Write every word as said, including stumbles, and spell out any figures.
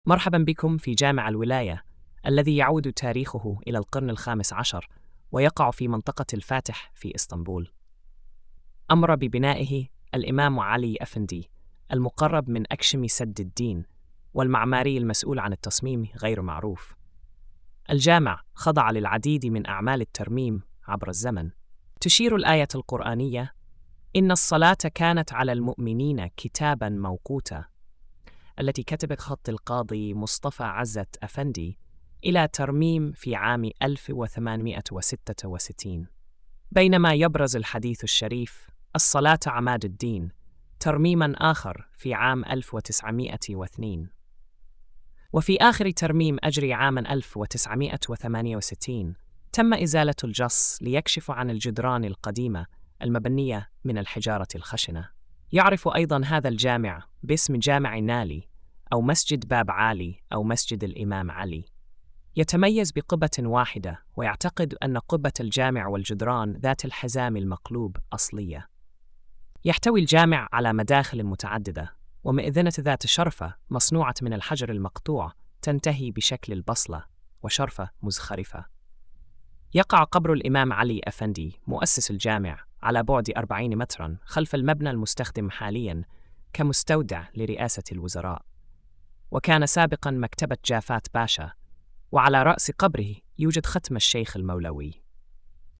مرحبا بكم في جامع الولاية الذي يعود تاريخه إلى القرن الخامس عشر ويقع في منطقة الفاتح في إسطنبول. أمر ببنائه الإمام علي أفندي المقرب من أكشم سد الدين، والمعماري المسؤول عن التصميم غير معروف. الجامع خضع للعديد من أعمال الترميم عبر الزمن. تشير الآية القرآنية: إن الصلاة كانت على المؤمنين كتابا موقوتا، التي كتبت خط القاضي مصطفى عزت أفندي إلى ترميم في عام ألف وثمانمائة وستة وستين. بينما يبرز الحديث الشريف الصلاة عماد الدين ترميماً آخر في عام ألف وتسعمائة واثنين. وفي آخر ترميم أجري عام ألف وتسعمائة وثمانية وستين تم إزالة الجص ليكشف عن الجدران القديمة المبنية من الحجارة الخشنة. يعرف أيضاً هذا الجامع باسم جامع نالي أو مسجد باب عالي أو مسجد الإمام علي. يتميز بقبة واحدة، ويعتقد أن قبة الجامع والجدران ذات الحزام المقلوب أصلية. يحتوي الجامع على مداخل متعددة ومئذنة ذات شرفة مصنوعة من الحجر المقطوع تنتهي بشكل البصلة وشرفة مزخرفة. يقع قبر الإمام علي أفندي مؤسس الجامع على بعد أربعين متراً خلف المبنى المستخدم حالياً كمستودع لرئاسة الوزراء، وكان سابقاً مكتبة جافات باشا، وعلى رأس قبره يوجد ختم الشيخ المولوي.